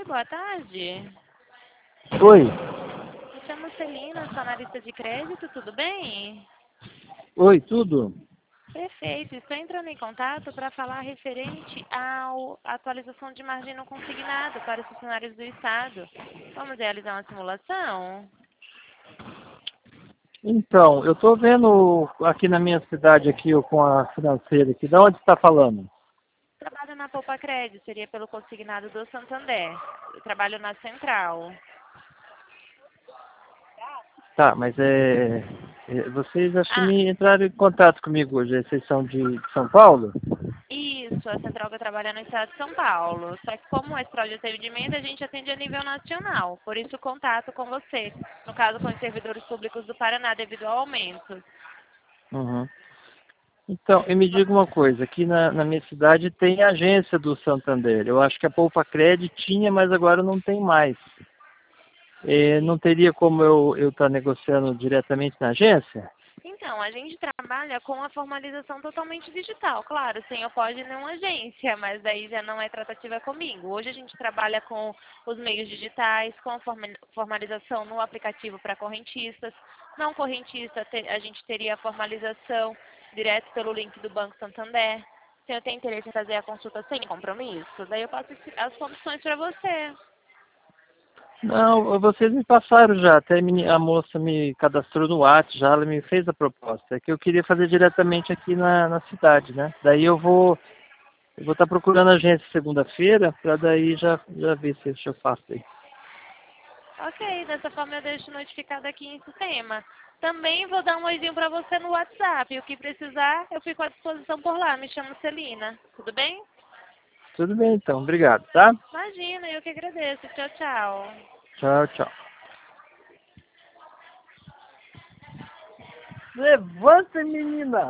boa tarde. Oi, Me chamo Celina, sou analista de crédito, tudo bem? oi, tudo? Perfeito, estou entrando em contato para falar referente à atualização de margem não consignado para os funcionários do Estado. Vamos realizar uma simulação? Então, eu estou vendo aqui na minha cidade, aqui com a financeira aqui, de onde você está falando? Trabalho na Poupa Crédito, seria pelo consignado do Santander. Eu trabalho na Central. Tá, mas vocês acho que Ah, me entraram em contato comigo hoje, vocês são de São Paulo? isso, a Central que trabalha no estado de São Paulo. Só que como esse projeto de atendimento, a gente atende a nível nacional. Por isso o contato com você. No caso, com os servidores públicos do Paraná, devido ao aumento. Uhum. Então, e me diga uma coisa, aqui na minha cidade tem agência do Santander, eu acho que a Poupa Credit tinha, mas agora não tem mais. Não teria como eu estar negociando diretamente na agência? Então, a gente trabalha com a formalização totalmente digital, claro, sem o POD nenhuma agência, mas daí já não é tratativa comigo. Hoje a gente trabalha com os meios digitais, com a formalização no aplicativo para correntistas. Não correntista, a gente teria a formalização direto pelo link do Banco Santander. Se eu tenho interesse em fazer a consulta sem compromisso, daí eu passo as condições para você. Não, vocês me passaram já, até a moça me cadastrou no WhatsApp já, ela me fez a proposta. É que eu queria fazer diretamente aqui na cidade, né? Daí eu vou estar procurando a agência segunda-feira, para daí já ver se eu faço aí. Ok, dessa forma eu deixo notificado aqui em sistema. Também vou dar um oizinho para você no WhatsApp. O que precisar, eu fico à disposição por lá. Me chamo Celina. Tudo bem? Tudo bem então, obrigado, tá? Imagina, eu que agradeço. Tchau, tchau. Tchau, tchau. Levanta, menina!